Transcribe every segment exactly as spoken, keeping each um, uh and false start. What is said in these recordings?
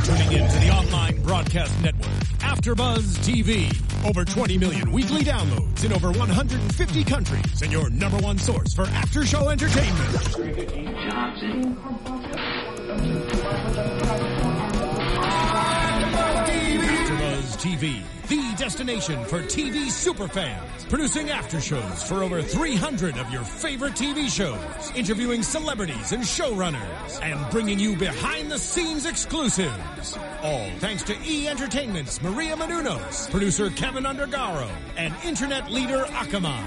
tuning in to the online broadcast network, AfterBuzz T V. Over twenty million weekly downloads in over one hundred fifty countries, and your number one source for after-show entertainment. AfterBuzz T V, the destination for T V superfans, producing aftershows for over three hundred of your favorite T V shows, interviewing celebrities and showrunners, and bringing you behind-the-scenes exclusives. All thanks to E! Entertainment's Maria Menounos, producer Kevin Undergaro, and internet leader Akamai.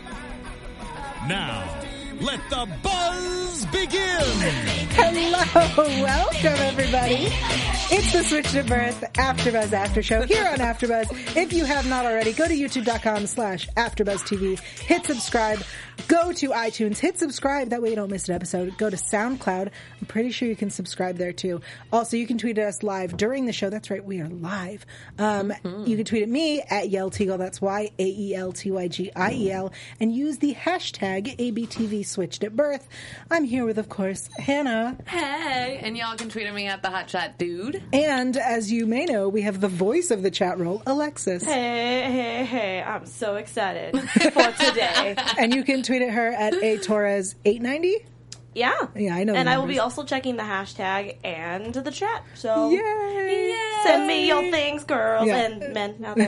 Now, let the buzz begin! Hello, welcome everybody. It's the Switch to Birth AfterBuzz After Show here on AfterBuzz. If you have not already, go to youtube.com slash AfterBuzzTV. Hit subscribe. Go to iTunes. Hit subscribe. That way you don't miss an episode. Go to SoundCloud. I'm pretty sure you can subscribe there too. Also, you can tweet at us live during the show. That's right, we are live. Um, mm-hmm. You can tweet at me at YelTygiel. That's Y A E L T Y G I E L. And use the hashtag A B T V Switched at Birth. I'm here with, of course, Hannah. Hey. And y'all can tweet at me at the Hot Chat Dude. And as you may know, we have the voice of the chat roll, Alexis. Hey, hey, hey. I'm so excited for today. And you can tweet at her at A Torres eight ninety. Yeah. Yeah, I know. And I will be also checking the hashtag and the chat. So Yay. Yay. Send me your things, girls yeah. and men out there.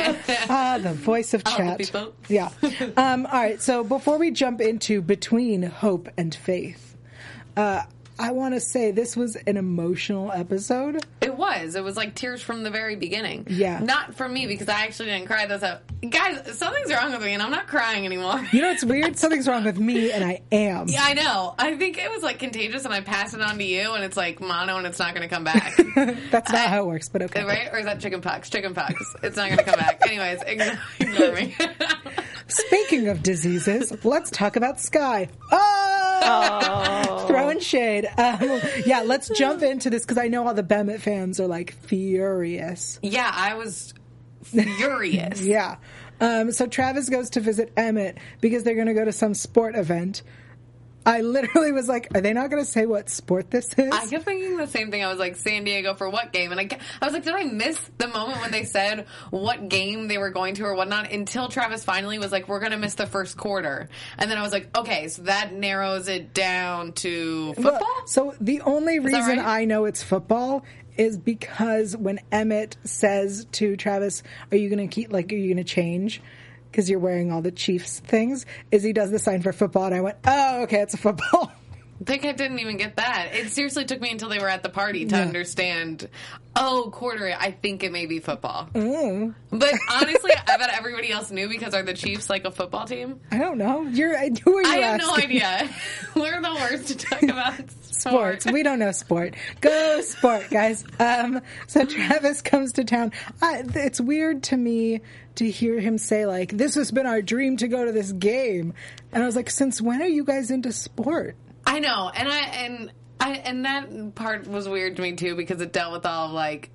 Ah, the voice of chat. Yeah. Um, all right. So before we jump into Between Hope and Faith, uh, I want to say this was an emotional episode. It was. It was like tears from the very beginning. Yeah. Not for me, because I actually didn't cry this up. Guys, something's wrong with me, and I'm not crying anymore. You know what's weird? Something's wrong with me, and I am. Yeah, I know. I think it was like contagious, and I passed it on to you, and it's like mono, and it's not going to come back. That's not I, how it works, but okay. Right? Or is that chicken pox? Chicken pox. It's not going to come back. Anyways, ignore, ignore me. Speaking of diseases, let's talk about Sky. Oh! oh. Throwing shade. Um, yeah, let's jump into this, because I know all the Bennett fans are, like, furious. Yeah, I was furious. Yeah. Um, so Travis goes to visit Emmett because they're going to go to some sport event. I literally was like, are they not going to say what sport this is? I kept thinking the same thing. I was like, San Diego for what game? And I, I was like, did I miss the moment when they said what game they were going to or whatnot? Until Travis finally was like, we're going to miss the first quarter. And then I was like, okay, so that narrows it down to football? Well, so the only reason right? I know it's football is because when Emmett says to Travis, are you going to keep, like, are you going to change? Because you're wearing all the Chiefs things, is he does the sign for football, and I went, oh, okay, it's a football. I think I didn't even get that. It seriously took me until they were at the party to yeah. understand, oh, quarter, I think it may be football. Mm. But honestly, I bet everybody else knew, because are the Chiefs like a football team? I don't know. You're Who are you I have asking? no idea. We're the worst to talk about sport. Sports. We don't know sport. Go sport, guys. Um, so Travis comes to town. I, it's weird to me to hear him say, like, this has been our dream to go to this game. And I was like, since when are you guys into sport? I know, and I and I and that part was weird to me too, because it dealt with all of, like,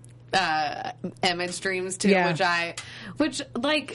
uh, Emmett's dreams too, yeah. which I, which like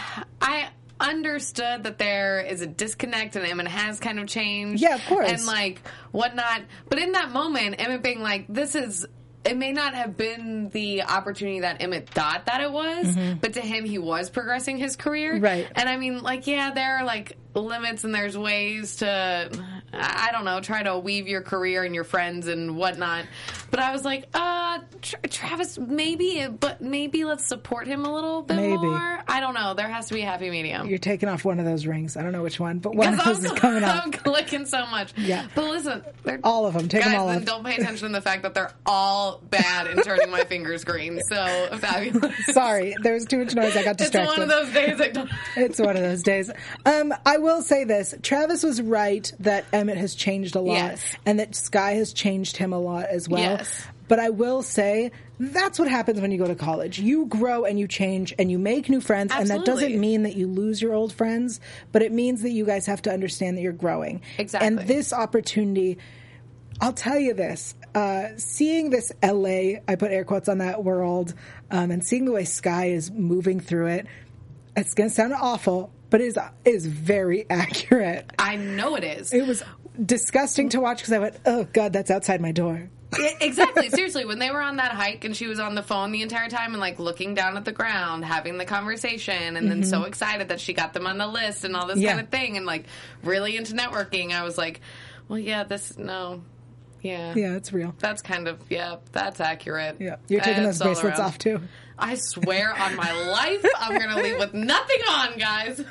I understood that there is a disconnect and Emmett has kind of changed, yeah, of course, and like whatnot. But in that moment, Emmett being like, "This is." It may not have been the opportunity that Emmett thought that it was, mm-hmm. but to him, he was progressing his career. Right. And I mean, like, yeah, there are, like, limits and there's ways to, I don't know, try to weave your career and your friends and whatnot. But I was like, uh, Tra- Travis, maybe, but maybe let's support him a little bit maybe. more. I don't know. There has to be a happy medium. You're taking off one of those rings. I don't know which one, but one of those I'm, is coming off. I'm clicking so much. Yeah. But listen, all of them. Take guys, them all then off. Don't pay attention to the fact that they're all bad and turning my fingers green. So fabulous. Sorry, there was too much noise. I got distracted. It's one of those days. I don't... It's one of those days. Um, I will say this. Travis was right that Emmett has changed a lot, yes. and that Sky has changed him a lot as well. Yes. But I will say that's what happens when you go to college. You grow and you change and you make new friends. Absolutely. And that doesn't mean that you lose your old friends, but it means that you guys have to understand that you're growing. Exactly. And this opportunity, I'll tell you this, uh, seeing this L A, I put air quotes on that world, um, and seeing the way Sky is moving through it, it's going to sound awful, but it is, it is very accurate. I know it is. It was disgusting to watch because I went, oh, God, that's outside my door. Yeah, exactly. Seriously, when they were on that hike and she was on the phone the entire time and like looking down at the ground, having the conversation, and then so excited that she got them on the list and all this Yeah. kind of thing, and like really into networking, I was like, well, yeah, this no, yeah, Yeah, it's real. that's kind of yeah, that's accurate. Yeah, you're taking That's those all bracelets around. off too. I swear on my life, I'm gonna leave with nothing on, guys.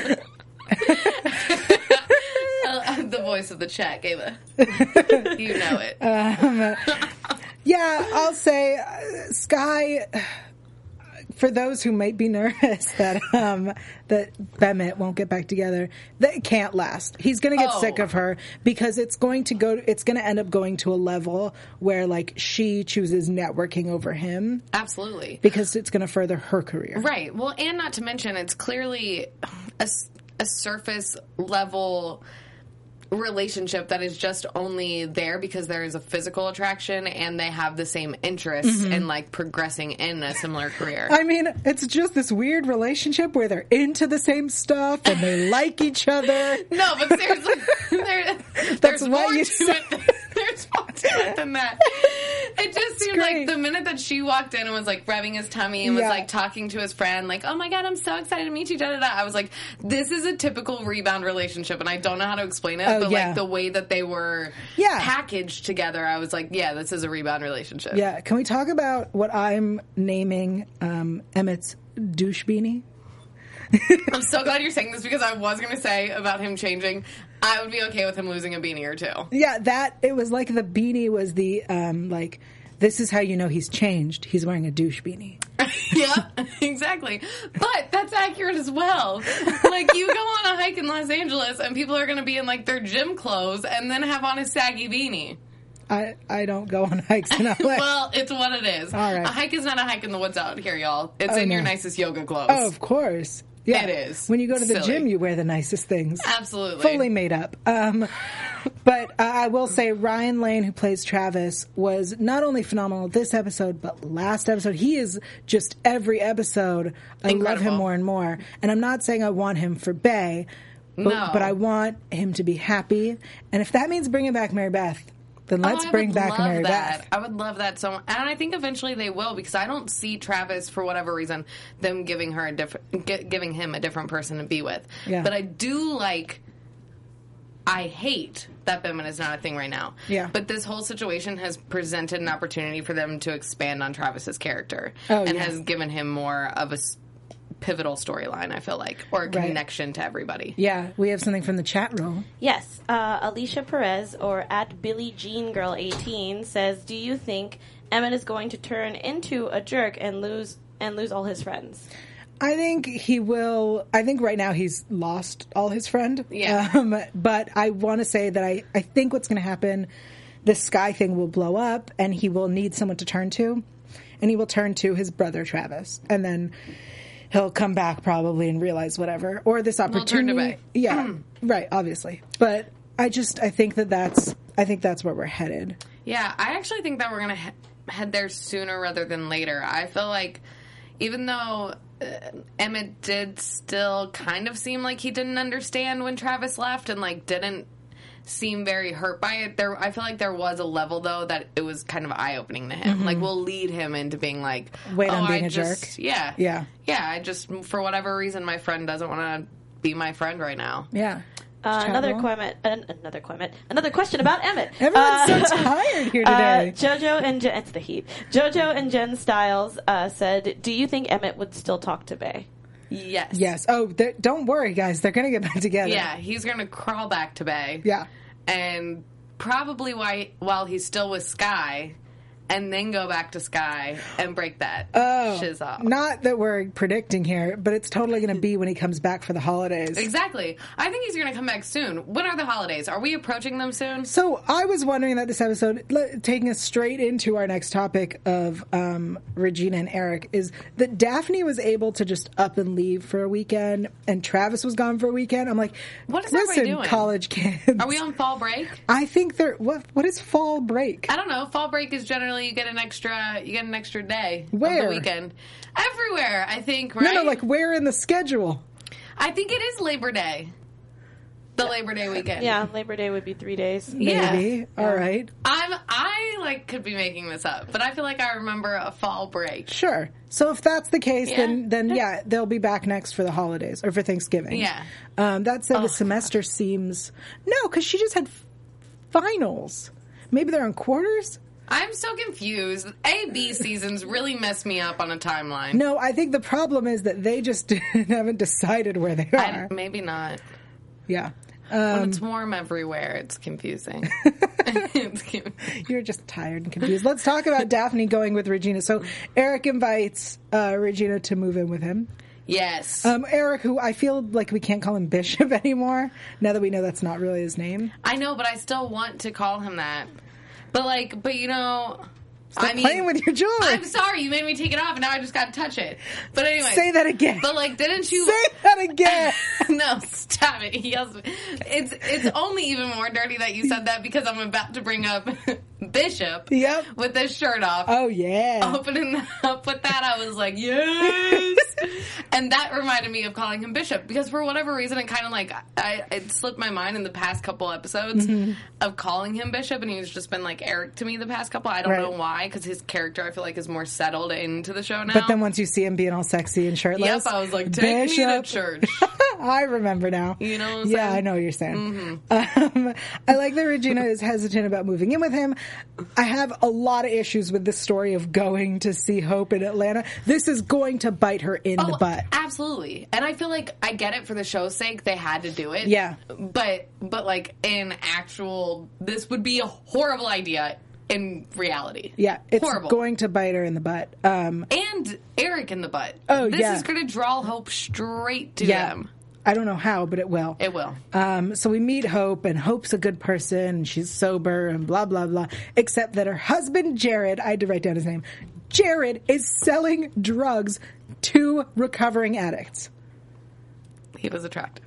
Uh, the voice of the chat, Ava. You know it. Yeah, I'll say uh, Sky. For those who might be nervous that um, that Bennett won't get back together, that can't last. He's going to get Oh. sick of her because it's going to go. It's going to end up going to a level where like she chooses networking over him Absolutely. because it's going to further her career. Right. Well, and not to mention, it's clearly a, s- a surface level relationship that is just only there because there is a physical attraction and they have the same interests in like progressing in a similar career. I mean, it's just this weird relationship where they're into the same stuff and they like each other. No, but seriously, there, That's there's what more you to said. it. There's more to it than that. It just seemed great. like the minute that she walked in and was like rubbing his tummy and was Yeah. like talking to his friend, like, "Oh my god, I'm so excited to meet you." Da da da. I was like, "This is a typical rebound relationship," and I don't know how to explain it, Oh, but yeah. like the way that they were Yeah. packaged together, I was like, "Yeah, this is a rebound relationship." Yeah, can we talk about what I'm naming um, Emmett's douche beanie? I'm so glad you're saying this because I was going to say about him changing. I would be okay with him losing a beanie or two. Yeah, that it was like the beanie was the um, like this is how you know he's changed. He's wearing a douche beanie. Yeah, exactly. But that's accurate as well. Like, you go on a hike in Los Angeles and people are going to be in, like, their gym clothes and then have on a saggy beanie. I, I don't go on hikes in L A. Well, it's what it is. All right. A hike is not a hike in the woods out here, y'all. It's Oh, in your no. nicest yoga clothes. Oh, of course. Yeah. It is. When you go to the Silly. gym, you wear the nicest things. Absolutely. Fully made up. Um, but uh, I will say Ryan Lane, who plays Travis, was not only phenomenal this episode, but last episode. He is just every episode. I love Incredible. him more and more. And I'm not saying I want him for Bay, but, No. but I want him to be happy. And if that means bringing back Mary Beth, then let's Oh, I bring would back love Mary that. Beth. I would love that so much. And I think eventually they will because I don't see Travis, for whatever reason, them giving her a different, gi- giving him a different person to be with. Yeah. But I do like, I hate that Bimman is not a thing right now. Yeah. But this whole situation has presented an opportunity for them to expand on Travis's character. Oh, and yeah. has given him more of a s- pivotal storyline, I feel like, or a Right. connection to everybody. Yeah, we have something from the chat room. Yes, uh, Alicia Perez, or at Billie Jean Girl eighteen, says, "Do you think Emmett is going to turn into a jerk and lose and lose all his friends?" I think he will. I think right now he's lost all his friend. Yeah. Um, but I want to say that I, I think what's going to happen, the Sky thing will blow up and he will need someone to turn to. And he will turn to his brother Travis. And then he'll come back probably and realize whatever. Or this turn to opportunity. Bay. Yeah. Right, obviously. But I just, I think that that's, I think that's where we're headed. Yeah, I actually think that we're going to he- head there sooner rather than later. I feel like even though uh, Emmett did still kind of seem like he didn't understand when Travis left and like didn't seem very hurt by it, there I feel like there was a level though that it was kind of eye-opening to him. Like we'll lead him into being like, Wait oh, on being I a just, jerk. Yeah. Yeah. Yeah, I just for whatever reason my friend doesn't want to be my friend right now. Yeah. Uh, Chat another room. comment, uh, another comment, another question about Emmett. Everyone's Uh, so tired here Uh, today. Jojo and Jen, it's the heat. Jojo and Jen Stiles uh, said, "Do you think Emmett would still talk to Bay?" Yes. Yes. Oh, they're- don't worry, guys. They're going to get back together. Yeah, he's going to crawl back to Bay. Yeah. And probably why, while he's still with Sky, and then go back to Sky and break that Oh, shiz off. not that we're predicting here, but it's totally going to be when he comes back for the holidays. Exactly. I think he's going to come back soon. When are the holidays? Are we approaching them soon? So I was wondering that this episode, le- taking us straight into our next topic of um, Regina and Eric, is that Daphne was able to just up and leave for a weekend, and Travis was gone for a weekend. I'm like, What is everybody listen, doing? college kids. Are we on fall break? I think they're what? What is fall break? I don't know. Fall break is generally you get an extra you get an extra day of Where? the weekend. Everywhere, I think, No, right? no, like where in the schedule? I think it is Labor Day. The Labor Day weekend. Yeah, Labor Day would be three days. Maybe. Yeah. All right. I'm I like could be making this up, but I feel like I remember a fall break. Sure. So if that's the case, Yeah. then then yeah, they'll be back next for the holidays or for Thanksgiving. Yeah. Um, that said, Oh, the semester seems no, because she just had f- finals. Maybe they're in quarters. I'm so confused. A B seasons really mess me up on a timeline. No, I think the problem is that they just haven't decided where they I, are. maybe not. Yeah. When Um, it's warm everywhere, it's confusing. It's cu- You're just tired and confused. Let's talk about Daphne going with Regina. So Eric invites uh, Regina to move in with him. yes. Um, Eric, who I feel like we can't call him Bishop anymore, now that we know that's not really his name. I know, but I still want to call him that. But like, but you know, Stop I mean, playing with your jewelry. I'm sorry, you made me take it off, and now I just got to touch it. But anyway, Say that again. But like, didn't you Say that again. No, stop it. He yells. It's it's only even more dirty that you said that because I'm about to bring up Bishop. Yep. With his shirt off. Oh, yeah. Opening up with that, I was like, yes. And that reminded me of calling him Bishop because for whatever reason, it kind of like I it slipped my mind in the past couple episodes Mm-hmm. of calling him Bishop, and he's just been like Eric to me the past couple. I don't Right. know why, because his character I feel like is more settled into the show now. But then once you see him being all sexy and shirtless. Yep, I was like, take me to church. I remember now. You know what I'm yeah, saying? I know what you're saying. Um, I like that Regina is hesitant about moving in with him. I have a lot of issues with this story of going to see Hope in Atlanta. This is going to bite her in the butt. Absolutely. And I feel like I get it for the show's sake. They had to do it. Yeah. But, but like in actual, this would be a horrible idea in reality. Yeah, it's horrible. going to bite her in the butt. Um, And Eric in the butt. Oh, this yeah. is going to draw Hope straight to yeah. them. I don't know how, but it will. It will. Um, so we meet Hope, and Hope's a good person, and she's sober, and blah, blah, blah. Except that her husband, Jared, I had to write down his name, Jared is selling drugs to recovering addicts. He was attractive.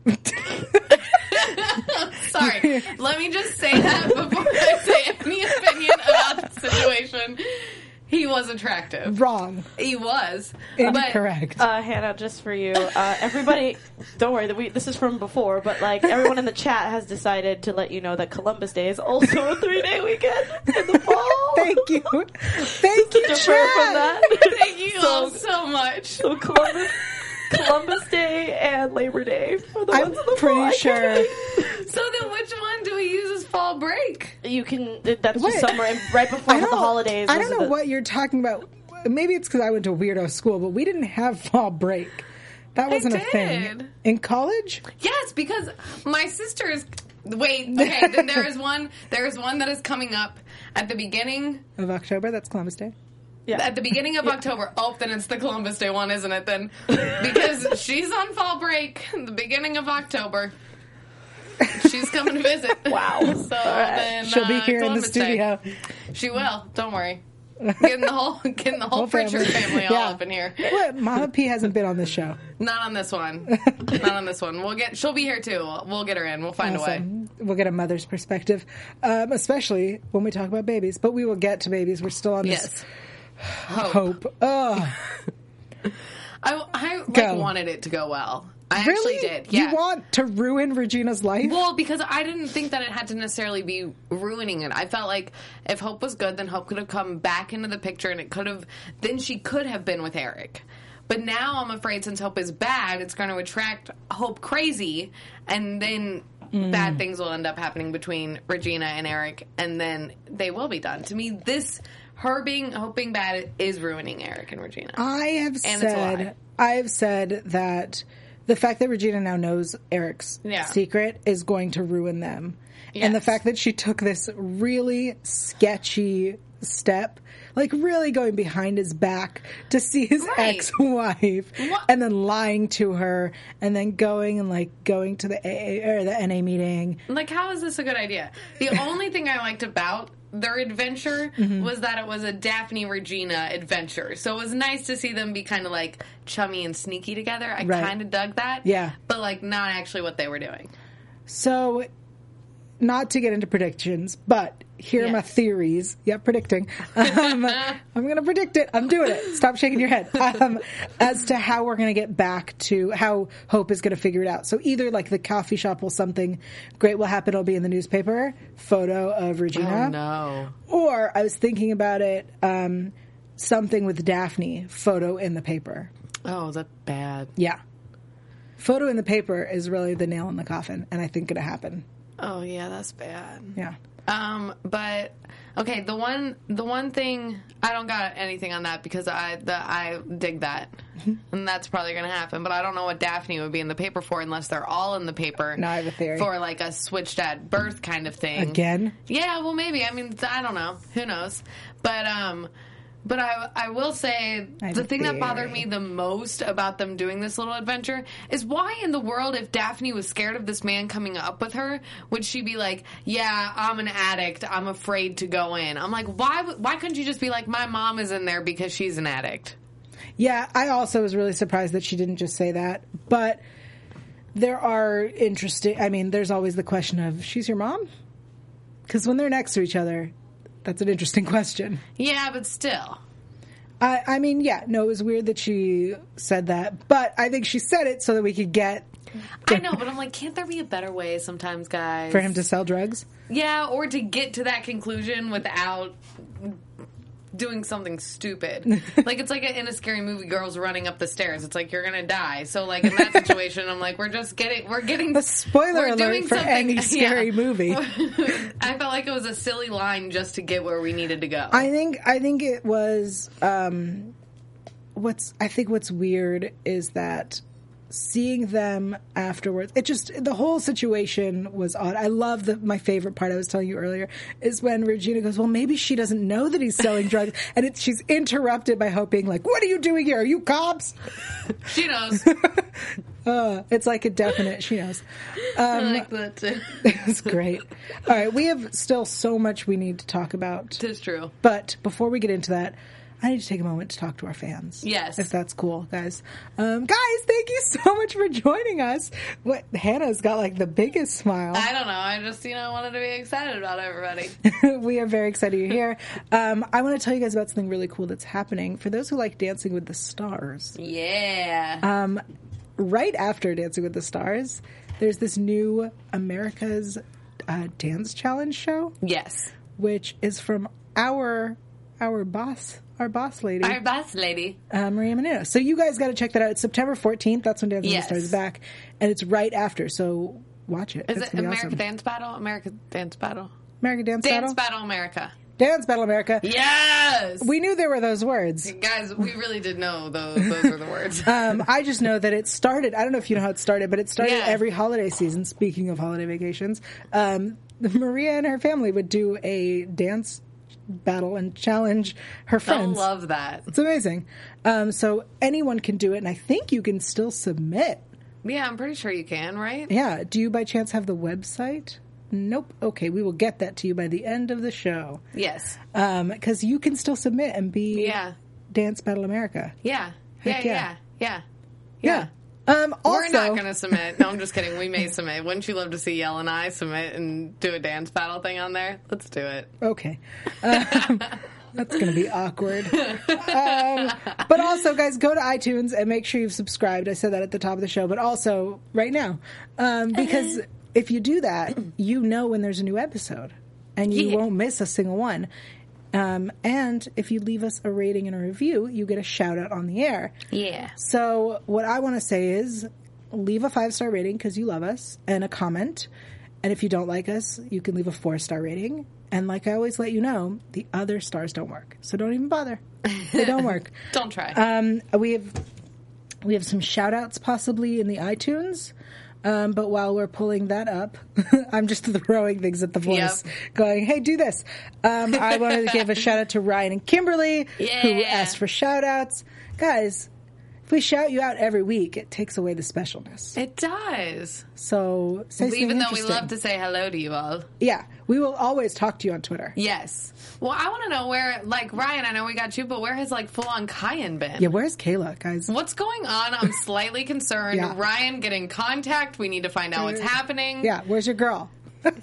Sorry. Let me just say that before I say any opinion about the situation. He was attractive. Wrong. He was. Incorrect. But, Uh, Hannah, just for you, uh, everybody, don't worry, that we, this is from before, but like everyone in the chat has decided to let you know that Columbus Day is also a three-day weekend in the fall. Thank you. Thank you, Defer Chad. from that. thank you So- all so much. So Columbus, Columbus Day and Labor Day for the I'm ones in the pretty fall. I sure. can't- So then which one do we use as fall break? You can. That's Wait. just somewhere in, right before I the don't, holidays. I those don't are know the- what you're talking about. Maybe it's because I went to a weirdo school, but we didn't have fall break. That wasn't a thing. did. In college? Yes, because my sister is. Wait, okay. Then there is one. There is one that is coming up at the beginning. Of October? That's Columbus Day. Yeah. At the beginning of October. Oh, then it's the Columbus Day one, isn't it? Then because she's on fall break, the beginning of October. She's coming to visit. Wow. So then She'll be uh, here in the Columbus Day. studio. She will. Don't worry. Getting the whole, getting the whole, Whole Pritchard family. family all Yeah. up in here. What? Mama P hasn't been on this show. Not on this one. Not on this one. We'll get. She'll be here too. We'll get her in. We'll find a way. Awesome. We'll get a mother's perspective, um, especially when we talk about babies. But we will get to babies. We're still on this Yes. Hope. hope. Oh, I, I like Go. wanted it to go well. I really? actually did. Yeah. You want to ruin Regina's life? Well, because I didn't think that it had to necessarily be ruining it. I felt like if Hope was good, then Hope could have come back into the picture, and it could have. Then she could have been with Eric. But now I'm afraid since Hope is bad, it's going to attract Hope crazy, and then Mm. bad things will end up happening between Regina and Eric, and then they will be done. To me, this her being Hope being bad is ruining Eric and Regina. I have And it's a lie. said, I have said that the fact that Regina now knows Eric's Yeah. secret is going to ruin them, and the Yes. fact that she took this really sketchy step, like really going behind his back to see his Right. ex-wife, What- and then lying to her, and then going and like going to the A A or the N A meeting. Like, how is this a good idea? The only thing I liked about their adventure Mm-hmm. was that it was a Daphne Regina adventure. So it was nice to see them be kind of like chummy and sneaky together. I Right. kind of dug that. Yeah. But like not actually what they were doing. So, not to get into predictions, but here are my Yes. theories. Yeah, predicting. Um, I'm going to predict it. I'm doing it. Stop shaking your head. Um, as to how we're going to get back to how Hope is going to figure it out. So either like the coffee shop will something great will happen. It'll be in the newspaper. Photo of Regina. Oh, no. Or I was thinking about it. Um, something with Daphne. Photo in the paper. Oh, that's bad. Yeah. Photo in the paper is really the nail in the coffin, and I think going to happen. Oh, yeah, that's bad. Yeah. Um, but okay, the one the one thing I don't got anything on that because I the I dig that, and that's probably gonna happen. But I don't know what Daphne would be in the paper for unless they're all in the paper. No, I have a theory. For like a switched at birth kind of thing. Again? Yeah, well, maybe. I mean, I don't know. Who knows? But um. But I, I will say, I the thing that theory. bothered me the most about them doing this little adventure is why in the world, if Daphne was scared of this man coming up with her, would she be like, yeah, I'm an addict, I'm afraid to go in? I'm like, why why couldn't you just be like, my mom is in there because she's an addict? Yeah, I also was really surprised that she didn't just say that. But there are interesting... I mean, there's always the question of, she's your mom? Because when they're next to each other... That's an interesting question. Yeah, but still. I, I mean, yeah, no, it was weird that she said that, but I think she said it so that we could get... I know, but I'm like, can't there be a better way sometimes, guys? For him to sell drugs? Yeah, or to get to that conclusion without doing something stupid. Like, it's like a, in a scary movie, girls running up the stairs. It's like, you're gonna die. So, like, in that situation, I'm like, we're just getting... We're getting... A spoiler we're alert doing for something- any scary yeah. movie. I felt like it was a silly line just to get where we needed to go. I think I think it was um, what's I think what's weird is that seeing them afterwards, it just the whole situation was odd. I love the my favorite part I was telling you earlier is when Regina goes, well, maybe she doesn't know that he's selling drugs, and it, she's interrupted by Hope being like, what are you doing here? Are you cops? She knows. uh, it's like a definite she knows. I like that too. It's great. All right, we have still so much we need to talk about. It's true. But before we get into that, I need to take a moment to talk to our fans. Yes. If that's cool, guys. Um, guys, thank you so much for joining us. What Hannah's got like the biggest smile. I don't know. I just, you know, wanted to be excited about everybody. We are very excited you're here. Um, I want to tell you guys about something really cool that's happening. For those who like Dancing with the Stars, Yeah. um, right after Dancing with the Stars, there's this new America's uh, Dance Challenge show, Yes. which is from our our boss, our boss lady, Our boss lady. uh, Maria Menounos. So you guys got to check that out. It's September fourteenth. That's when Dancing Yes. with the Stars is back, and it's right after. So watch it. Is It's it gonna be American awesome. Dance Battle? American Dance Battle? American Dance, Dance Battle? Battle America. Dance Battle America. Yes! We knew there were those words. Guys, we really did know those, those were the words. Um, I just know that it started. I don't know if you know how it started, but it started Yeah. every holiday season. Speaking of holiday vacations, um, Maria and her family would do a dance battle and challenge her I friends. love that. It's amazing. Um, so anyone can do it, and I think you can still submit. Yeah, I'm pretty sure you can, right? Yeah. Do you by chance have the website? Nope. Okay, we will get that to you by the end of the show. Yes. Because you can still submit and be Yeah. Dance Battle America. Yeah. Yeah, Heck yeah. yeah. Yeah. Yeah. Um, also, We're not going to submit. No, I'm just kidding. We may submit. Wouldn't you love to see Yell and I submit and do a dance battle thing on there? Let's do it. Okay. Um, that's going to be awkward. Um, but also, guys, go to iTunes and make sure you've subscribed. I said that at the top of the show, but also right now. Um, because if you do that, you know when there's a new episode, and you Yeah. won't miss a single one. Um, and if you leave us a rating and a review, you get a shout out on the air. Yeah. So what I want to say is leave a five-star rating because you love us and a comment. And if you don't like us, you can leave a four-star rating. And like I always let you know, the other stars don't work. So don't even bother. They don't work. Don't try. Um, we have we have some shout-outs possibly in the iTunes. Um, but while we're pulling that up, I'm just throwing things at the voice, Yep. going, hey, do this. Um, I wanted to give a shout-out to Ryan and Kimberly, who Yeah. asked for shout-outs. Guys, if we shout you out every week, it takes away the specialness. It does. So say something Even though we interesting. love to say hello to you all. Yeah, we will always talk to you on Twitter. Yes. Well, I want to know where, like, Ryan, I know we got you, but where has, like, full-on Cayenne been? Yeah, where's Kayla, guys? What's going on? I'm slightly concerned. Yeah. Ryan, get in contact. We need to find out what's happening. Yeah, where's your girl?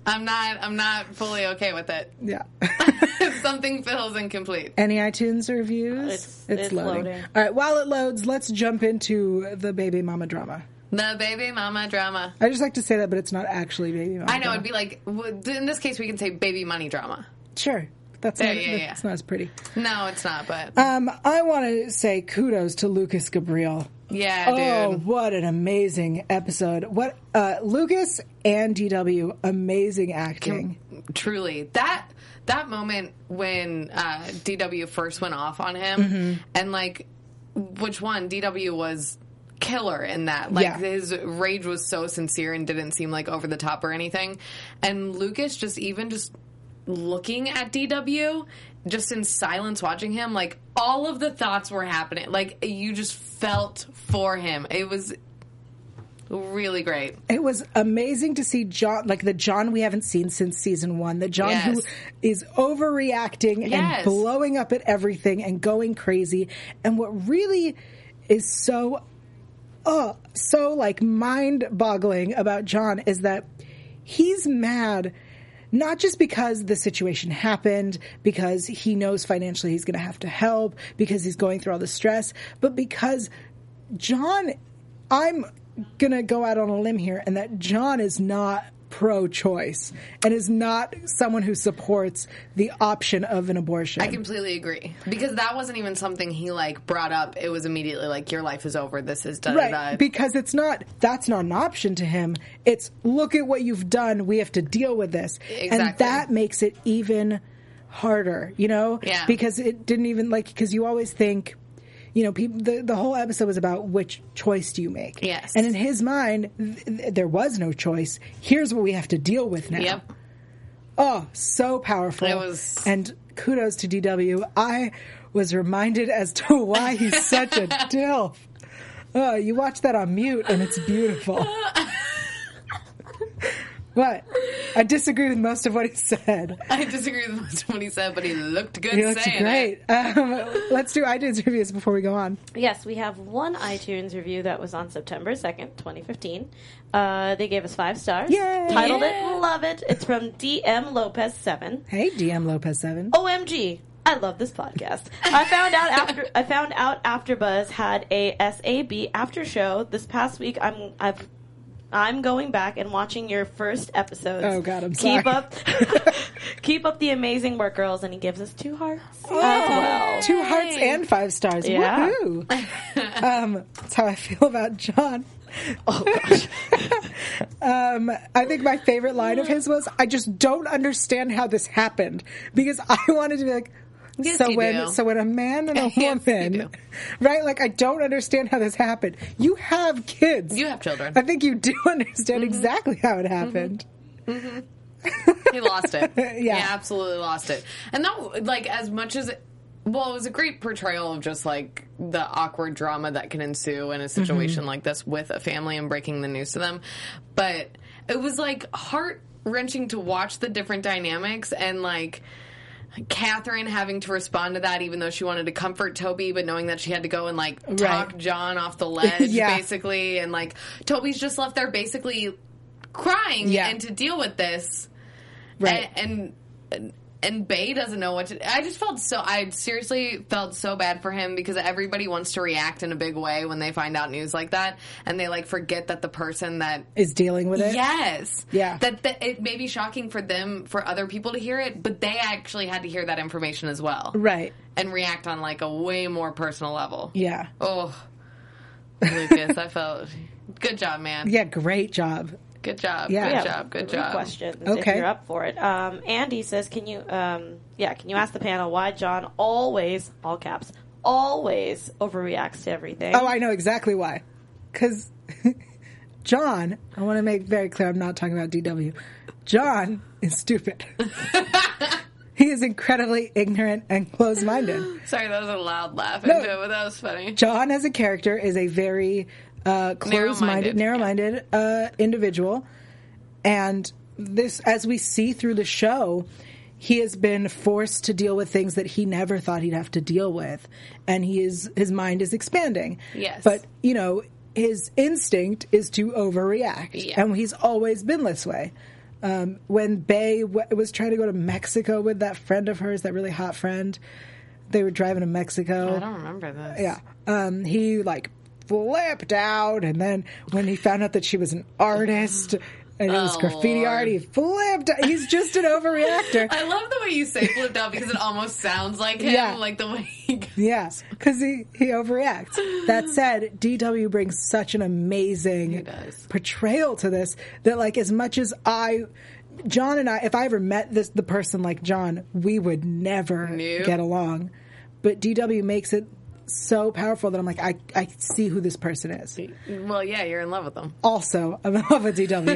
I'm not. I'm not fully okay with it. Yeah. Something feels incomplete. Any iTunes reviews? It's- it's loading. All right, while it loads, let's jump into the baby mama drama. The baby mama drama. I just like to say that, but it's not actually baby mama I know drama. it'd be like w- in this case we can say baby money drama. Sure. That's There, not, yeah, yeah. that's not as pretty. No, it's not. But Um, I want to say kudos to Lucas Gabriel. yeah, Oh, dude. what an amazing episode. What uh, Lucas and D W, amazing acting. Truly, that that moment when uh, D W first went off on him, Mm-hmm. and like, which one? D W was killer in that. Like Yeah. his rage was so sincere and didn't seem like over the top or anything. And Lucas just even just looking at D W, just in silence, watching him, like all of the thoughts were happening. Like you just felt for him. It was really great. It was amazing to see John, like the John we haven't seen since season one. The John Yes. who is overreacting Yes. and blowing up at everything and going crazy. And what really is so, oh, so like mind boggling about John is that he's mad. Not just because the situation happened, because he knows financially he's going to have to help, because he's going through all the stress, but because John, I'm going to go out on a limb here, and that John is not pro-choice and is not someone who supports the option of an abortion. I completely agree. Because that wasn't even something he, like, brought up. It was immediately like, your life is over. This is da da Right, da. because it's not, that's not an option to him. It's, look at what you've done. We have to deal with this. And Exactly. that makes it even harder, you know? Yeah. Because it didn't even, like, because you always think, you know, people, the, the whole episode was about which choice do you make. Yes. And in his mind, th- th- there was no choice. Here's what we have to deal with now. Yep. Oh, so powerful. It was- And kudos to D W. I was reminded as to why he's such a dilf. Oh, you watch that on mute and it's beautiful. What? I disagree with most of what he said. I disagree with most of what he said, but he looked good He looked saying great. it. Um, let's do iTunes reviews before we go on. Yes, we have one iTunes review that was on September second, twenty fifteen. Uh, they gave us five stars. Yay! Titled Yeah. it Love It. It's from D M Lopez seven. Hey, D M Lopez seven. O M G. I love this podcast. I found out after I found out AfterBuzz had a S A B after show this past week. I'm I've I'm going back and watching your first episodes. Oh, God, I'm keep sorry. up, keep up the amazing work, girls. And he gives us two hearts as well. Two hearts and five stars. Yeah. Woohoo! um, that's how I feel about John. Oh gosh. Um, I think my favorite line of his was, "I just don't understand how this happened," because I wanted to be like, Yes, so you when do. so when a man and a Yes, you woman, do. right? Like, I don't understand how this happened. You have kids. You have children. I think you do understand exactly how it happened. He lost it. Yeah. He absolutely lost it. And that, like, as much as it, well, it was a great portrayal of just, like, the awkward drama that can ensue in a situation like this with a family and breaking the news to them. But it was, like, heart-wrenching to watch the different dynamics and, like, Catherine having to respond to that even though she wanted to comfort Toby, but knowing that she had to go and, like, talk Right. John off the ledge, Yeah. basically. And, like, Toby's just left there basically crying Yeah. and to deal with this. Right. And, and and Bay doesn't know what to. I just felt so. I seriously felt so bad for him because everybody wants to react in a big way when they find out news like that, and they like forget that the person that Is dealing with it. yes, Yeah. that, that it may be shocking for them for other people to hear it, but they actually had to hear that information as well, Right. and react on like a way more personal level. Yeah. Oh, Lucas, I felt good job, man. Yeah. Great job. Good job. Yeah. Good Yeah, job. Good three job. questions Okay. if you're up for it. Um, Andy says, "Can you, um, yeah, can you ask the panel why John always, all caps, always overreacts to everything?" Oh, I know exactly why. Because John, I want to make very clear, I'm not talking about D W. John is stupid. He is incredibly ignorant and closed-minded. Sorry, that was a loud laugh No. into it, but that was funny. John, as a character, is a very uh, closed-minded, Narrow-minded. narrow-minded uh, individual. And this, as we see through the show, he has been forced to deal with things that he never thought he'd have to deal with, and he is his mind is expanding. Yes. But you know, his instinct is to overreact, Yeah. and he's always been this way. Um, when Bay w- was trying to go to Mexico with that friend of hers, that really hot friend, they were driving to Mexico. I don't remember this. Yeah. Um, he like flipped out, and then when he found out that she was an artist and it was Oh, graffiti Lord. art, he flipped. He's just an overreactor. I love the way you say flipped out because it almost sounds like him, Yeah. like the way he Yes, because he, he overreacts. That said, D W brings such an amazing He does. portrayal to this that, like, as much as I, John and I, if I ever met this the person like John, we would never Nope. get along. But D W makes it so powerful that I'm like, I, I see who this person is. Well, yeah, you're in love with them. Also, I'm in love with D W.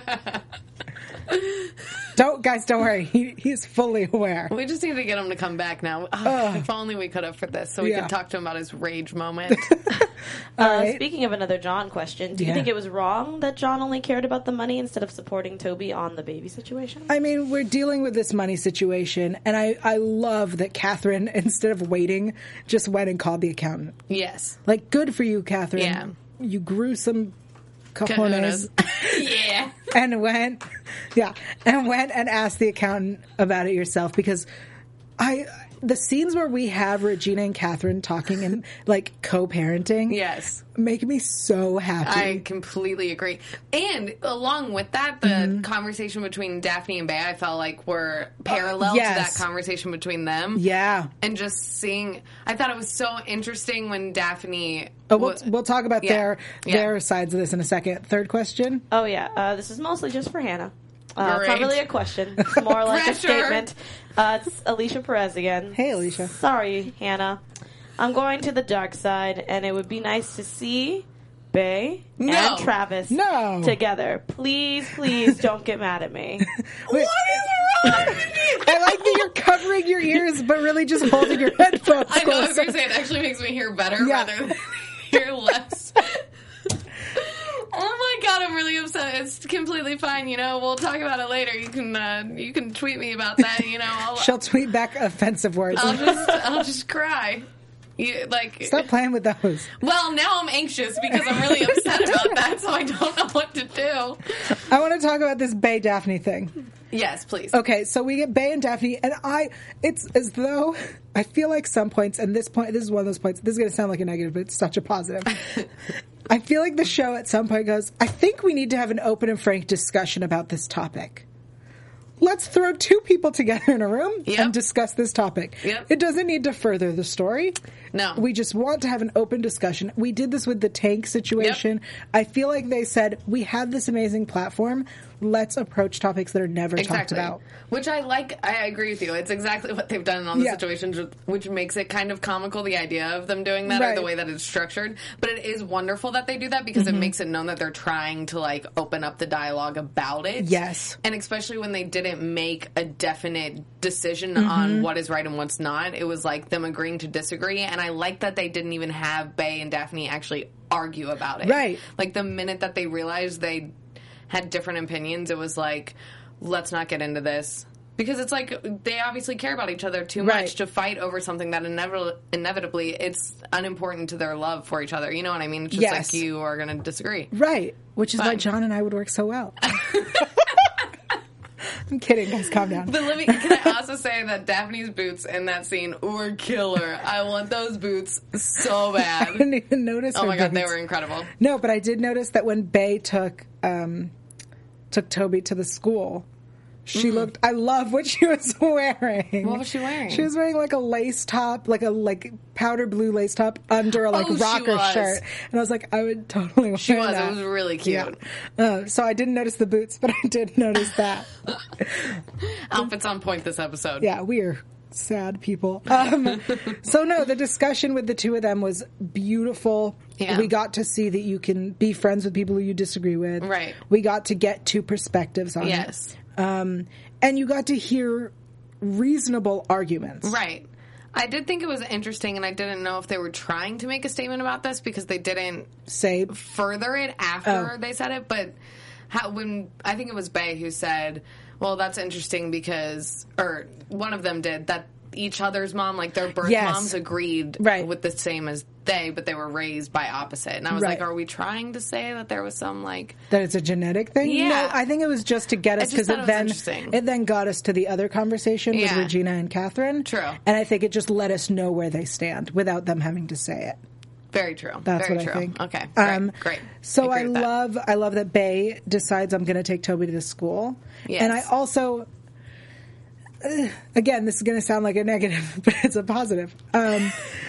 Don't, guys, don't worry. He, he's fully aware. We just need to get him to come back now. Ugh, if only we could have for this, so we Yeah. could talk to him about his rage moment. All Uh, right. Speaking of another John question, do you Yeah. think it was wrong that John only cared about the money instead of supporting Toby on the baby situation? I mean, we're dealing with this money situation, and I, I love that Catherine, instead of waiting, just went and called the accountant. Yes. Like, good for you, Catherine. Yeah. You grew some cojones Yeah. and went, yeah, and went and asked the accountant about it yourself, because I, the scenes where we have Regina and Catherine talking and like co-parenting, Yes. make me so happy. I completely agree. And along with that, the Mm-hmm. conversation between Daphne and Bay, I felt like were parallel yes. to that conversation between them. yeah. And just seeing, I thought it was so interesting when Daphne. Oh, we'll, wa- we'll talk about Yeah. their Yeah. their sides of this in a second. Third question. Oh yeah, uh, this is mostly just for Hannah. Uh, it's not Great. really a question. It's more like a Pressure. statement. Uh, it's Alicia Perez again. Hey, Alicia. Sorry, Hannah. I'm going to the dark side, and it would be nice to see Bay No. and Travis No. together. Please, please don't get mad at me. What is wrong with you? I like that you're covering your ears, but really just holding your headphones I know, I was closer. going to say, it actually makes me hear better Yeah. rather than hear less. Oh my god, I'm really upset. It's completely fine. You know, we'll talk about it later. You can uh, you can tweet me about that. You know, I'll She'll tweet back offensive words. I'll just I'll just cry. You, like, Stop playing with those. well, now I'm anxious because I'm really upset about that, so I don't know what to do. I want to talk about this Bay Daphne thing. Yes, please. Okay, so we get Bay and Daphne, and I, it's as though, I feel like some points, and this point, this is one of those points, this is going to sound like a negative, but it's such a positive. I feel like the show at some point goes, I think we need to have an open and frank discussion about this topic. Let's throw two people together in a room Yep. and discuss this topic. Yep. It doesn't need to further the story. No. We just want to have an open discussion. We did this with the tank situation. I feel like they said, we have this amazing platform. Let's approach topics that are never talked Exactly. about. Which I like. I agree with you. It's exactly what they've done in all the Yeah. situations, which makes it kind of comical, the idea of them doing that or Right. the way that it's structured. But it is wonderful that they do that because Mm-hmm. it makes it known that they're trying to, like, open up the dialogue about it. Yes. And especially when they didn't make a definite decision Mm-hmm. on what is right and what's not. It was like them agreeing to disagree. And I like that they didn't even have Bay and Daphne actually argue about it. Right. Like, the minute that they realized they had different opinions, it was like, let's not get into this. Because it's like, they obviously care about each other too Right. much to fight over something that inevitably, inevitably it's unimportant to their love for each other. You know what I mean? It's just Yes. like you are going to disagree. Right. Which is why Fine. John and I would work so well. I'm kidding, guys. Calm down. But let me, can I also say that Daphne's boots in that scene were killer. I want those boots so I bad. didn't even notice. Oh her my god, they boots. were incredible. No, but I did notice that when Bay took um, took Toby to the school, she looked. I love what she was wearing. What was she wearing? She was wearing like a lace top, like a like powder blue lace top under a like Oh, she rocker was. shirt, and I was like, I would totally wear She was. that. It was really cute. Yeah. Uh, so I didn't notice the boots, but I did notice that. Outfits on point this episode. Yeah, we are sad people. Um, so no, the discussion with the two of them was beautiful. Yeah. We got to see that you can be friends with people who you disagree with. Right. We got to get two perspectives on Yes. it. Um, and you got to hear reasonable arguments. Right. I did think it was interesting, and I didn't know if they were trying to make a statement about this because they didn't Say, further it after Oh. they said it. But how, when I think it was Bay who said, "Well, that's interesting because," or one of them did that. each other's mom, like their birth Yes. moms agreed Right. with the same as they, but they were raised by opposite. And I was Right. like, are we trying to say that there was some like... That it's a genetic thing? Yeah. No, I think it was just to get us, I just because thought it it was then interesting. it then got us to the other conversation with Yeah. Regina and Catherine. True. And I think it just let us know where they stand without them having to say it. Very true. That's Very what true. I think. Okay. Great. Um, great. So I, agree with that. love I love that Bae decides I'm going to take Toby to the school. Yes. And I also, uh, again, this is going to sound like a negative, but it's a positive. Um,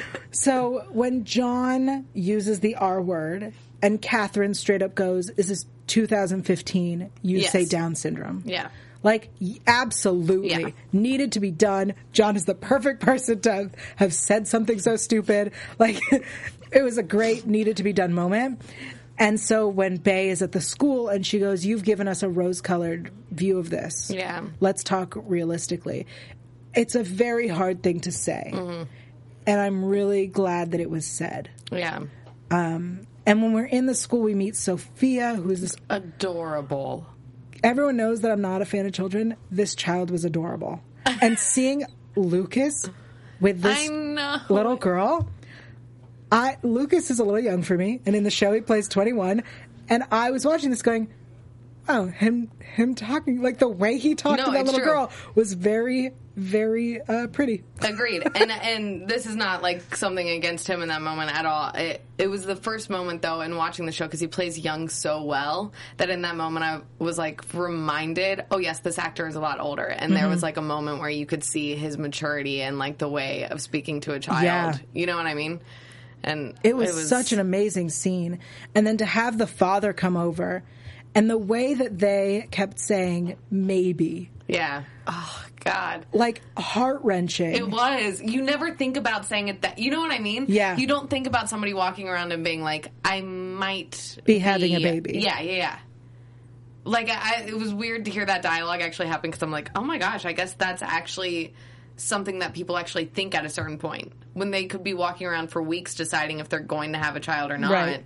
so when John uses the R word and Catherine straight up goes, "This is two thousand fifteen, you Yes. say Down syndrome." Yeah. Like, y- absolutely. Yeah. Needed to be done. John is the perfect person to have said something so stupid. Like, it was a great needed to be done moment. And so when Bae is at the school and she goes, "You've given us a rose-colored view of this. Yeah. Let's talk realistically." It's a very hard thing to say. Mm-hmm. And I'm really glad that it was said. Yeah. And when we're in the school, we meet Sophia, who is this... Adorable. Everyone knows that I'm not a fan of children. This child was adorable. And seeing Lucas with this I know. little girl, I Lucas is a little young for me, and in the show he plays twenty-one, and I was watching this going, oh, him him talking, like the way he talked No, to that it's little true. girl was very, very uh, pretty. Agreed. And and this is not like something against him in that moment at all. It, it was the first moment, though, in watching the show, because he plays young so well, that in that moment I was like reminded, oh, yes, this actor is a lot older. And there was like a moment where you could see his maturity and like the way of speaking to a child. Yeah. You know what I mean? And It was, such an amazing scene. And then to have the father come over, and the way that they kept saying, maybe. Yeah. Oh, God. Like, heart-wrenching. It was. You never think about saying it that... You know what I mean? Yeah. You don't think about somebody walking around and being like, I might... Be having a baby. Yeah, yeah, yeah. Like, I, it was weird to hear that dialogue actually happen, because I'm like, oh my gosh, I guess that's actually something that people actually think at a certain point, when they could be walking around for weeks deciding if they're going to have a child or not. Right.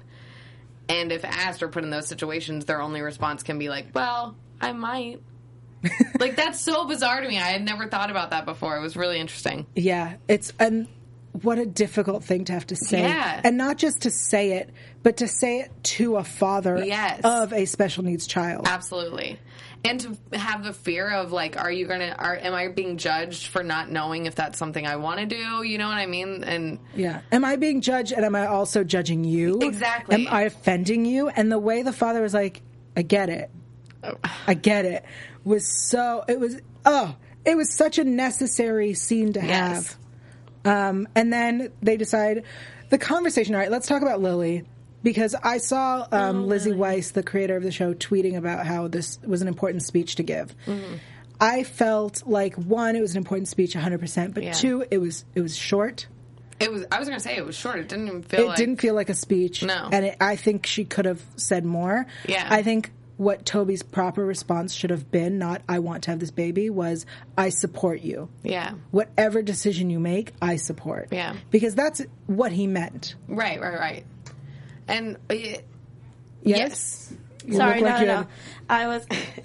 And if asked or put in those situations, their only response can be like, well, I might. Like, that's so bizarre to me. I had never thought about that before. It was really interesting. Yeah, it's and what a difficult thing to have to say, Yeah. and not just to say it, but to say it to a father Yes. of a special needs child. Absolutely. And to have the fear of, like, are you going to, are am I being judged for not knowing if that's something I want to do? You know what I mean? And Yeah, am I being judged, and am I also judging you? Exactly. Am I offending you? And the way the father was like, "I get it, I get it," was so. It was oh, it was such a necessary scene to have. Yes. Um, and then they decide the conversation. All right, let's talk about Lily, because I saw um, Oh, Lizzie Lily. Weiss, the creator of the show, tweeting about how this was an important speech to give. Mm-hmm. I felt like, one, it was an important speech, one hundred percent, but Yeah. two, it was it was short. it was, I was going to say it was short. It didn't even feel It like. didn't feel like a speech. No. And it, I think she could have said more. Yeah. I think what Toby's proper response should have been, not "I want to have this baby," was "I support you. Yeah. Whatever decision you make, I support." Yeah. Because that's what he meant. Right, right, right. And, uh, Yes? yes. You Sorry, look no, like you no, no. have- I was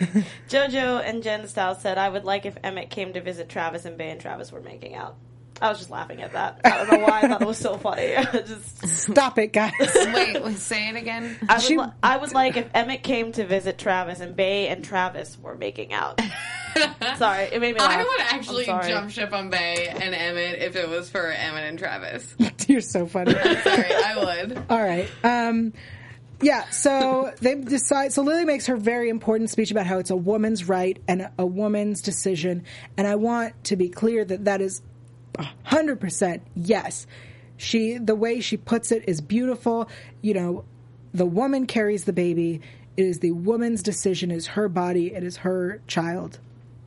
JoJo and Jen Stiles said I would like if Emmett came to visit Travis and Bae and Travis were making out. I was just laughing at that. I don't know why. I thought it was so funny. just Stop it, guys. Wait, wait, say it again. I would, She- li- I would like if Emmett came to visit Travis and Bae and Travis were making out. Sorry, it made me laugh. I would I'm actually sorry. jump ship on Bae and Emmett if it was for Emmett and Travis. You're so funny. Sorry, I would. All right. Um, yeah, so they decide. So Lily makes her very important speech about how it's a woman's right and a, a woman's decision. And I want to be clear that that is one hundred percent yes. She, the way she puts it is beautiful. You know, the woman carries the baby. It is the woman's decision. It is her body. It is her child.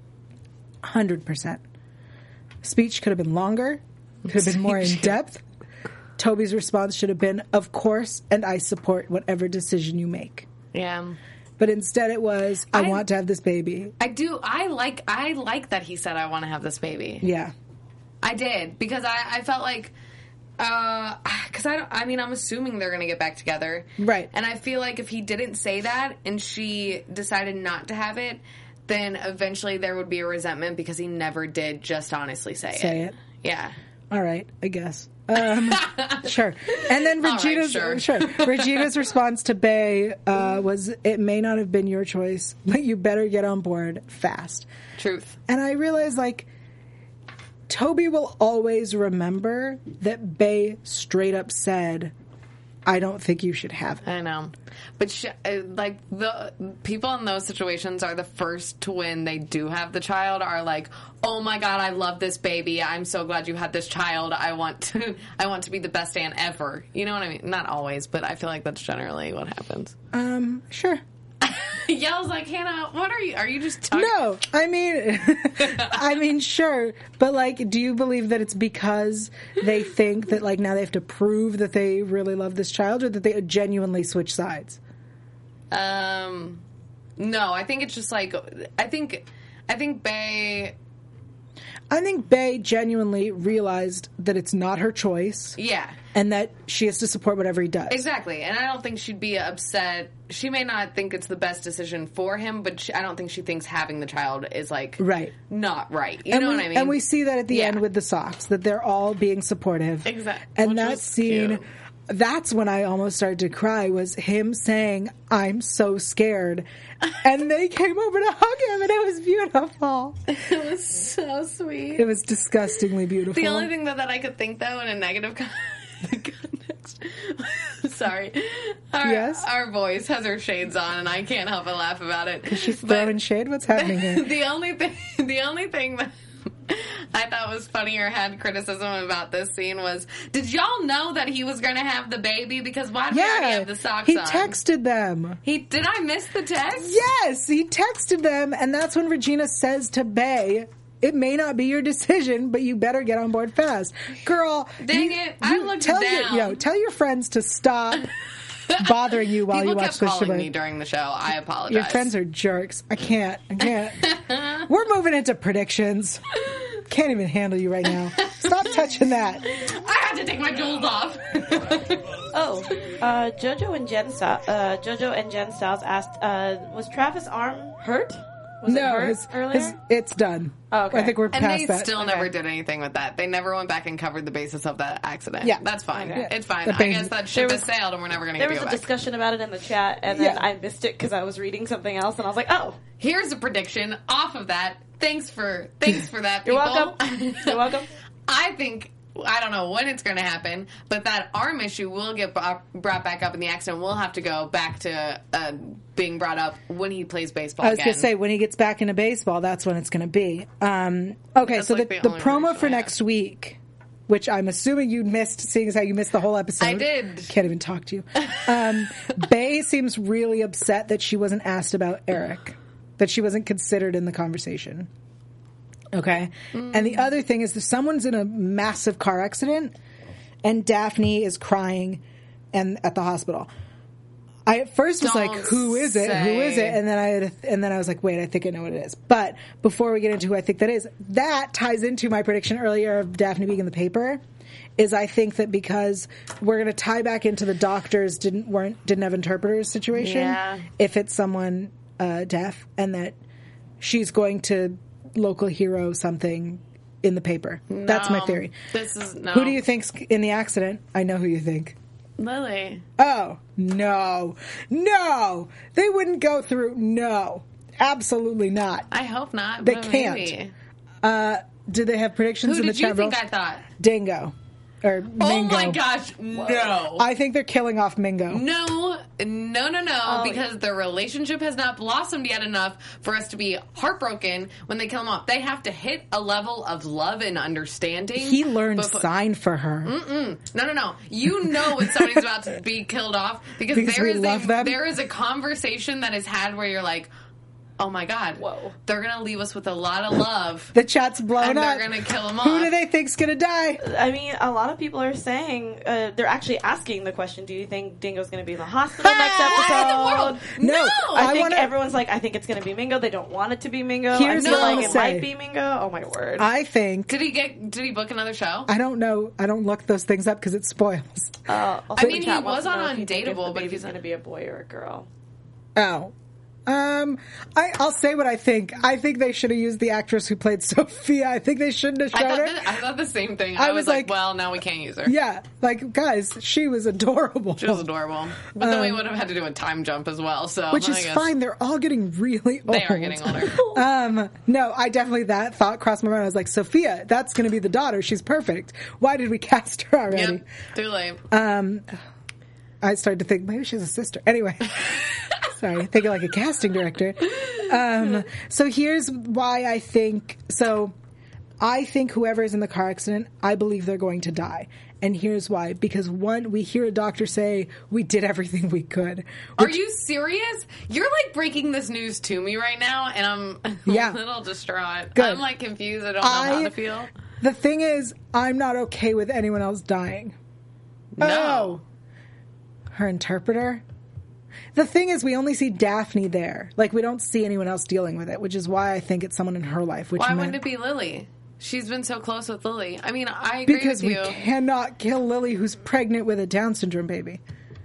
one hundred percent. Speech could have been longer. Could have been more in depth. Toby's response should have been, "Of course, and I support whatever decision you make." Yeah. But instead it was, I, I- want to have this baby. I do. I like. I like that he said, "I want to have this baby." Yeah. I did, because I, I felt like, because I don't. I mean, I'm assuming they're going to get back together, Right. And I feel like if he didn't say that and she decided not to have it, then eventually there would be a resentment because he never did just honestly say, Say it. Yeah. All right, I guess. Um, sure. And then All right, Regina's sure. sure. Regina's response to Bay uh, was, "It may not have been your choice, but you better get on board fast." Truth. And I realized, like, Toby will always remember that Bay straight up said, "I don't think you should have it." I know. But, sh- uh, like, the people in those situations are the first to when they do have the child are like, oh, my God, I love this baby. I'm so glad you had this child. I want to I want to be the best aunt ever. You know what I mean? Not always, but I feel like that's generally what happens. Um, sure. Yell's like, Hannah, what are you? Are you just talking? No, I mean, I mean, sure, but like, do you believe that it's because they think that like now they have to prove that they really love this child, or that they genuinely switch sides? Um, no, I think it's just like, I think, I think Bay, I think Bay genuinely realized that it's not her choice, yeah. and that she has to support whatever he does. Exactly, and I don't think she'd be upset. She may not think it's the best decision for him, but she, I don't think she thinks having the child is, like, Right. not right. You and know we, what I mean? And we see that at the Yeah. end with the socks, that they're all being supportive. Exactly. And Which that was scene, cute. that's when I almost started to cry, was him saying, "I'm so scared." And they came over to hug him, and it was beautiful. It was so sweet. It was disgustingly beautiful. The only thing that, that I could think, though, in a negative con- context, sorry, our, Yes? our voice has her shades on, and I can't help but laugh about it. She's But throwing shade? What's happening here? the only thing, the only thing that I thought was funny or had criticism about this scene was, did y'all know that he was going to have the baby? Because why did we already Yeah, have the socks he on? texted them. He did I miss the text? Yes, he texted them, and that's when Regina says to Bay, "It may not be your decision, but you better get on board fast." Girl, Dang you- it, I you looked tell down. Your, you know, tell your friends to stop bothering you while People you watch kept this calling show. me during the show. I apologize. Your friends are jerks. I can't. I can't. We're moving into predictions. Can't even handle you right now. Stop touching that. I had to take my jewels off. Oh, uh, JoJo and Jen Styles, uh, JoJo and Jen Styles asked, uh, was Travis' arm hurt? Was it No, hurt his, earlier? his, it's done. Oh, okay. I think we're And past they that. still Okay. never did anything with that. They never went back and covered the basis of that accident. Yeah. That's fine. Okay. It's fine. The I baby- guess that ship There has was- sailed and we're never going to There get was to a go back. discussion about it in the chat, and then Yeah. I missed it because I was reading something else, and I was like, oh, Here's a prediction off of that. Thanks for thanks for that, you're people. welcome. You're welcome. I think, I don't know when it's going to happen, but that arm issue will get brought brought back up in the accident. We'll have to go back to uh, being brought up when he plays baseball I was again. going to say, when he gets back into baseball, that's when it's going to be. Um, okay, That's so like the, the the only promo prediction for I have. next week, which I'm assuming you missed, seeing as how you missed the whole episode. I did. Can't even talk to you. Um, Bay seems really upset that she wasn't asked about Eric, that she wasn't considered in the conversation. Okay? Mm. And the other thing is that someone's in a massive car accident, and Daphne is crying and at the hospital. I at first was Don't like, "Who is it? Who is say. it?" And then I had a, and then I was like, "Wait, I think I know what it is." But before we get into who I think that is, that ties into my prediction earlier of Daphne being in the paper. Is I think that because we're going to tie back into the doctors didn't weren't didn't have interpreters situation. Yeah. If it's someone uh, deaf, and that she's going to local hero something in the paper. That's my No, theory. This is no. Who do you think's in the accident? I know who you think. Lily? Oh, no. No. They wouldn't go through. No. Absolutely not. I hope not. They but can't. maybe. Uh, do they have predictions Who in the did you chat think room? I thought? Dingo. Or Mingo. Oh my gosh, no. I think they're killing off Mingo. No, no, no, no, Oh, because their relationship has not blossomed yet enough for us to be heartbroken when they kill him off. They have to hit a level of love and understanding. He learned before- sign for her. No, no, no. You know when somebody's about to be killed off because, Because there we is love a them? there is a conversation that is had where you're like, oh my god, Whoa. they're gonna leave us with a lot of love. The chat's blown And up. they're gonna kill him Who off. do they think's gonna die? I mean, a lot of people are saying, uh, they're actually asking the question, do you think Dingo's going to be in the hospital next episode? No, No! I, I think wanna- everyone's like, I think it's going to be Mingo. They don't want it to be Mingo. Here's I feel what like I'll it say. might be Mingo. Oh my word. I think. Did he get? Did he book another show? I don't know. I don't look those things up because it spoils. Uh, also I mean, the chat he wants was to know on if you think if Undateable, the but if baby's he's going to be a boy or a girl. Oh. Um, I, I'll say what I think. I think they should have used the actress who played Sophia. I think they shouldn't have I shown thought, her. the, I thought the same thing. I, I was, was like, like- well, now we can't use her. Yeah, like, guys, she was adorable. She was adorable. But then we would have had to do a time jump as well. So Um, Which I is guess fine. They're all getting really old. They are getting older. Um, no, I definitely, that thought crossed my mind. I was like, Sophia, that's going to be the daughter. She's perfect. Why did we cast her already? Yep, too late. Um, I started to think, maybe she's a sister. Anyway. Sorry, thinking like a casting director. Um, so here's why I think, so I think whoever is in the car accident, I believe they're going to die. And here's why. Because one, we hear a doctor say, we did everything we could. Are you serious? You're like breaking this news to me right now, and I'm Yeah. a little distraught. Good. I'm like confused. I don't know I- how to feel. The thing is, I'm not okay with anyone else dying. No. Oh. Her interpreter? The thing is, we only see Daphne there. Like, we don't see anyone else dealing with it, which is why I think it's someone in her life. Which Why meant- wouldn't it be Lily? She's been so close with Lily. I mean, I agree Because with we you. cannot kill Lily, who's pregnant with a Down syndrome baby.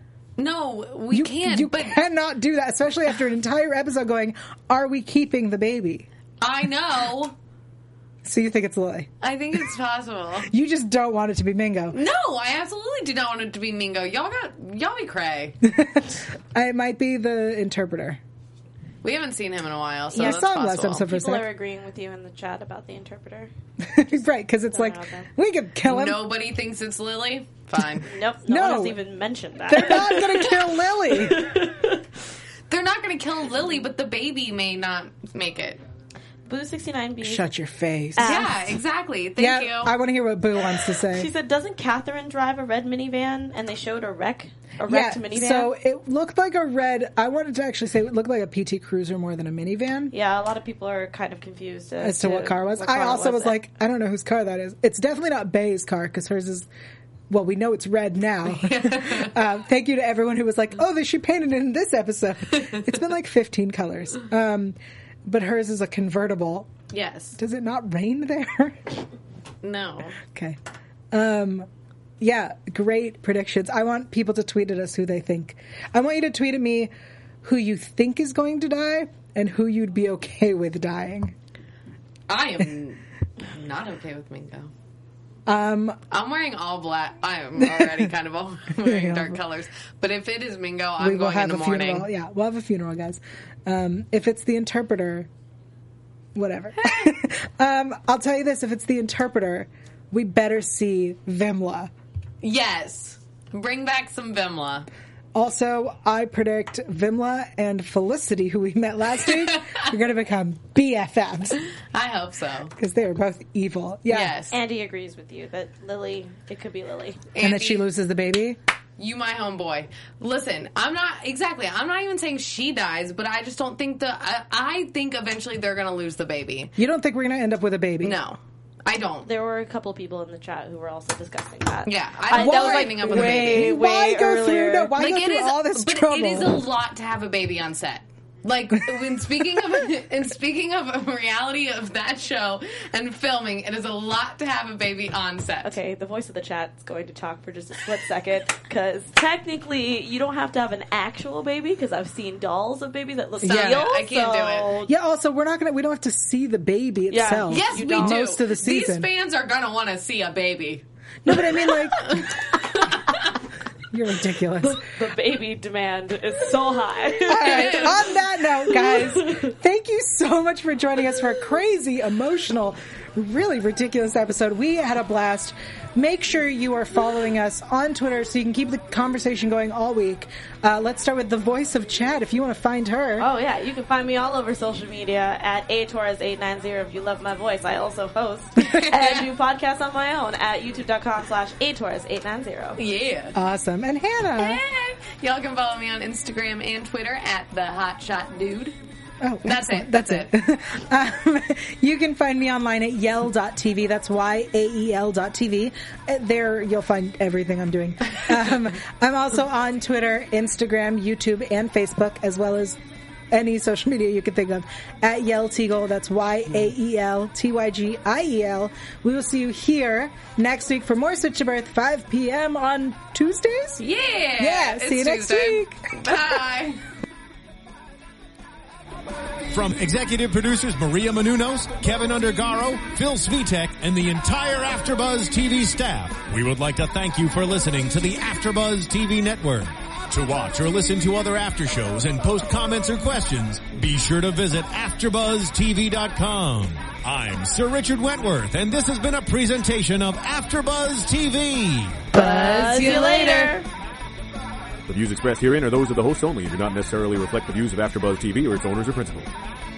No, we You, can't. you but cannot do that, especially after an entire episode going, are we keeping the baby? I know. So you think it's Lily. I think it's possible. You just don't want it to be Mingo. No, I absolutely do not want it to be Mingo. Y'all got y'all be cray. It might be the interpreter. We haven't seen him in a while, so Yeah, I that's saw him last possible. episode for a People sec. are agreeing with you in the chat about the interpreter. Right, because it's like, out there. we could kill him. Nobody thinks it's Lily. Fine. Nope, no, No. one has even mentioned that. They're not going to kill Lily. They're not going to kill Lily, but the baby may not make it. Boo sixty-nine B. Shut your face. Yeah, exactly. Thank yeah, you. I want to hear what Boo wants to say. She said, doesn't Catherine drive a red minivan? And they showed a wreck, a Yeah, wrecked minivan. so it looked like a red, I wanted to actually say it looked like a P T Cruiser more than a minivan. Yeah, a lot of people are kind of confused as, As to what car was. what I car also it was like, I don't know whose car that is. It's definitely not Bay's car because hers is, well, we know it's red now. uh, thank you to everyone who was like, oh, they she painted it in this episode. It's been like fifteen colors. Um, but hers is a convertible. Yes. Does it not rain there? No. Okay. Um, yeah, great predictions. I want people to tweet at us who they think. I want you to tweet at me who you think is going to die and who you'd be okay with dying. I am not okay with Mingo. Um, I'm wearing all black. I am already kind of all wearing dark colors. But if it is Mingo, I'm we will going in have the a morning. funeral. Yeah, we'll have a funeral, guys. Um, if it's the interpreter, whatever. um, I'll tell you this: if it's the interpreter, we better see Vimla. Yes. Bring back some Vimla. Also, I predict Vimla and Felicity, who we met last week, are going to become B F Fs I hope so. because they are both evil. Yeah. Yes. Andy agrees with you that Lily, it could be Lily. And that she Andy, loses the baby. You my homeboy. Listen, I'm not exactly. I'm not even saying she dies, but I just don't think the. I, I think eventually they're gonna lose the baby. You don't think we're going to end up with a baby? No, I don't. There were a couple people in the chat who were also discussing that. Yeah, I don't that think was they're like ending up with a way, baby. way Why go earlier. through? No, why Like go it through is, all this but trouble? it is a lot to have a baby on set. Like when speaking of and speaking of a reality of that show and filming, it is a lot to have a baby on set. Okay, the voice of the chat is going to talk for just a split second because technically you don't have to have an actual baby because I've seen dolls of babies that look Yeah, real. I can't do so- it. Yeah. Also, we're not going to. We don't have to see the baby Yeah. itself. Yes, You we don't. do. Most of the season. These fans are gonna want to see a baby. No, but I mean, like, you're ridiculous. The baby demand is so high. All right. On that note, guys, thank you so much for joining us for a crazy, emotional, really ridiculous episode. We had a blast. Make sure you are following us on Twitter so you can keep the conversation going all week. Uh, let's start with the voice of Chad if you want to find her. Oh yeah, you can find me all over social media at A Torres eight nine zero if you love my voice. I also host and do podcasts on my own at youtube.com slash A Torres eight nine zero. Yeah. Awesome. And Hannah. Hey. Y'all can follow me on Instagram and Twitter at the Hotshot Dude. Oh, That's excellent. it. That's, That's it. um, you can find me online at yell dot t v. That's Y A E L dot T V. Uh, There you'll find everything I'm doing. Um, I'm also on Twitter, Instagram, YouTube, and Facebook, as well as any social media you can think of, at Yell Teagle. That's Y A E L T Y G I E L. We will see you here next week for more Switch to Birth, five p.m. on Tuesdays? Yeah. Yeah, It's see you next Tuesday. week. Bye. From executive producers Maria Menounos, Kevin Undergaro, Phil Svitek, and the entire AfterBuzz T V staff, we would like to thank you for listening to the AfterBuzz T V network. To watch or listen to other after shows and post comments or questions, be sure to visit after buzz T V dot com. I'm Sir Richard Wentworth, and this has been a presentation of AfterBuzz T V. Buzz you later. The views expressed herein are those of the hosts only and do not necessarily reflect the views of AfterBuzz T V or its owners or principals.